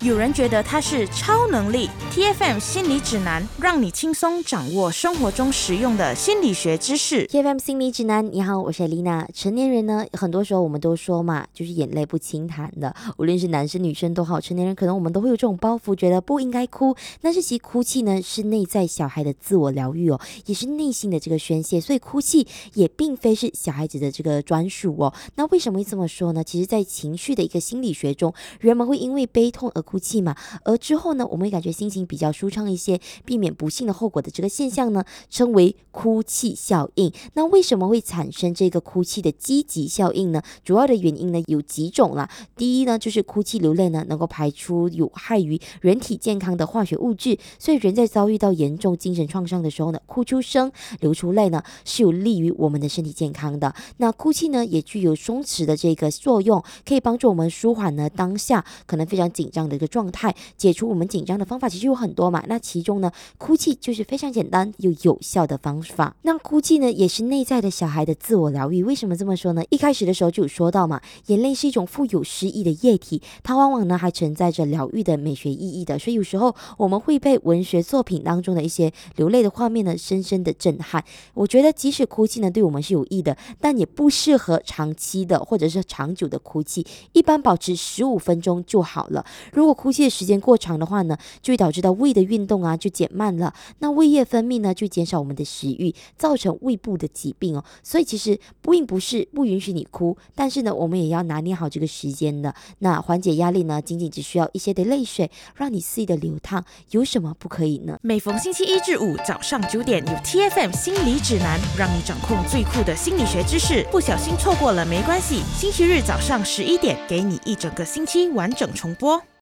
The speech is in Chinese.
有人觉得它是超能力。 TFM 心理指南，让你轻松掌握生活中实用的心理学知识。 TFM 心理指南，你好，我是丽娜。成年人呢，很多时候我们都说嘛，就是眼泪不轻弹的，无论是男生女生都好，成年人可能我们都会有这种包袱，觉得不应该哭。但是其实哭泣呢，是内在小孩的自我疗愈哦，也是内心的这个宣泄，所以哭泣也并非是小孩子的这个专属哦。那为什么会这么说呢？其实在情绪的一个心理学中，人们会因为悲痛而哭泣嘛，而之后呢，我们会感觉心情比较舒畅一些，避免不幸的后果的这个现象呢，称为哭泣效应。那为什么会产生这个哭泣的积极效应呢？主要的原因呢有几种啦。第一呢，就是哭泣流泪呢，能够排出有害于人体健康的化学物质，所以人在遭遇到严重精神创伤的时候呢，哭出声、流出泪呢，是有利于我们的身体健康的。那哭泣呢，也具有松弛的这个作用，可以帮助我们舒缓呢当下可能非常紧张的一个状态。解除我们紧张的方法其实有很多嘛，那其中呢，哭泣就是非常简单又有效的方法。那哭泣呢，也是内在的小孩的自我疗愈。为什么这么说呢？一开始的时候就有说到嘛，眼泪是一种富有诗意的液体，它往往呢还存在着疗愈的美学意义的，所以有时候我们会被文学作品当中的一些流泪的画面呢深深的震撼。我觉得即使哭泣呢对我们是有益的，但也不适合长期的或者是长久的哭泣，一般保持15分钟就好了。如果哭泣的时间过长的话呢，就会导致到胃的运动啊就减慢了，那胃液分泌呢就减少我们的食欲，造成胃部的疾病哦。所以其实并不是不允许你哭，但是呢我们也要拿捏好这个时间的。那缓解压力呢，仅仅只需要一些的泪水，让你肆意的流淌，有什么不可以呢？ 每逢星期一至五早上9点，有 TFM 心理指南，让你掌控最酷的心理学知识。不小心错过了没关系，星期日早上11点，给你一整个星期完整重播。